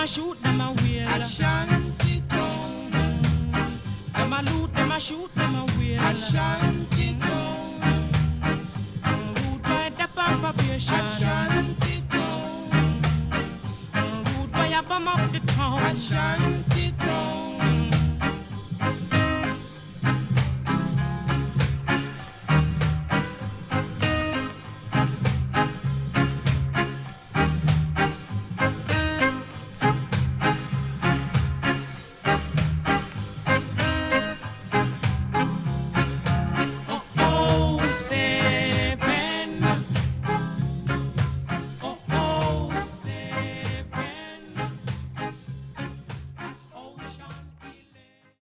a shoot, them a wail. Ashanti town. Them a loot, them a shoot, them a wail. Ashanti town. Rude by the probation. Ashanti town. Rude by a bomb up the town. Ashanti